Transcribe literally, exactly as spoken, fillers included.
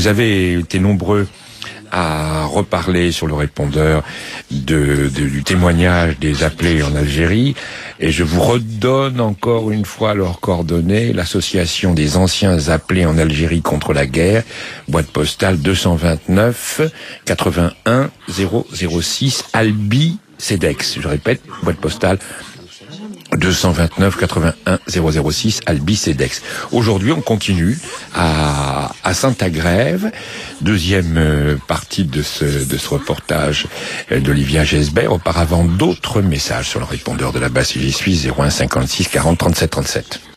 Vous avez été nombreux à reparler sur le répondeur de, de, du témoignage des appelés en Algérie, et je vous redonne encore une fois leurs coordonnées: l'association des anciens appelés en Algérie contre la guerre, boîte postale deux cent vingt-neuf quatre-vingt-un zéro zéro six, Albi Cedex. Je répète, boîte postale deux cent vingt-neuf quatre-vingt-un zéro zéro six, Albi Cedex. Aujourd'hui, on continue à, à Saint-Agrève, deuxième euh, partie de ce, de ce reportage euh, d'Olivia Gesbert. Auparavant, d'autres messages sur le répondeur de la base J'y suis, zéro un cinquante-six quarante trente-sept trente-sept.